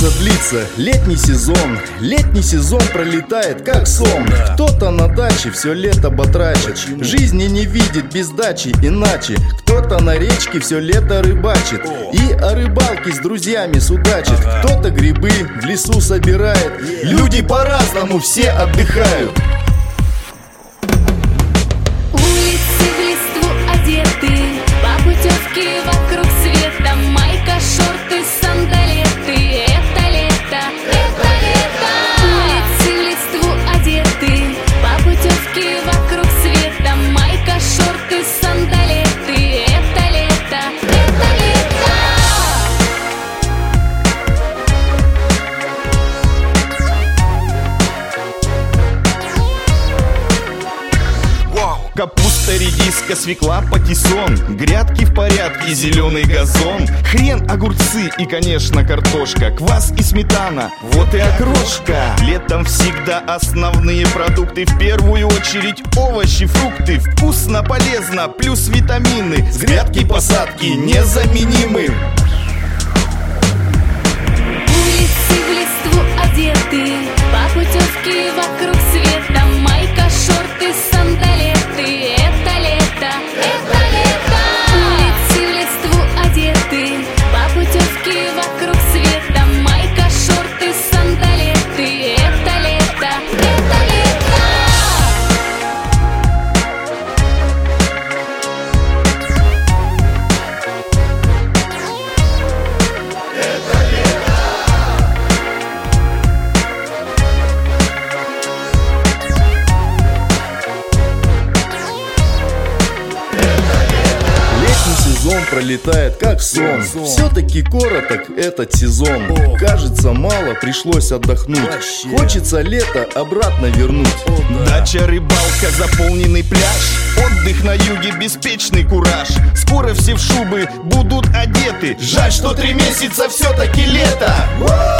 длится летний сезон пролетает как сон. Кто-то на даче все лето батрачит, жизни не видит без дачи иначе. Кто-то на речке все лето рыбачит и о рыбалке с друзьями судачит. Кто-то грибы в лесу собирает. Люди по-разному все отдыхают. Улицы в листву одеты, по путевке вокруг света. Майка, шорты, сандалеты. Это лето, это лето. Улицы в листву одеты, по путевке вокруг света. Майка, шорты, сандалеты. Это лето, это лето. Капуста, редиска, свекла, патиссон, грядки в порядке, зеленый газон, хрен, огурцы и, конечно, картошка, квас и сметана, вот и окрошка. Летом всегда основные продукты, в первую очередь овощи, фрукты. Вкусно, полезно, плюс витамины, с грядки посадки незаменимы. Улицы в листву одеты, по путевке вокруг света. Майка, шорты, сандалеты. Это лето, это лето. Улицы в листву одеты, по путевке вокруг света. Майка, шорты, сандалеты. Это лето, это лето. Сезон пролетает как сон. Все-таки короток этот сезон. Кажется, мало пришлось отдохнуть. Хочется лето обратно вернуть. Дача, рыбалка, заполненный пляж, отдых на юге, беспечный кураж. Скоро все в шубы будут одеты. Жаль, что 3 месяца все-таки лето.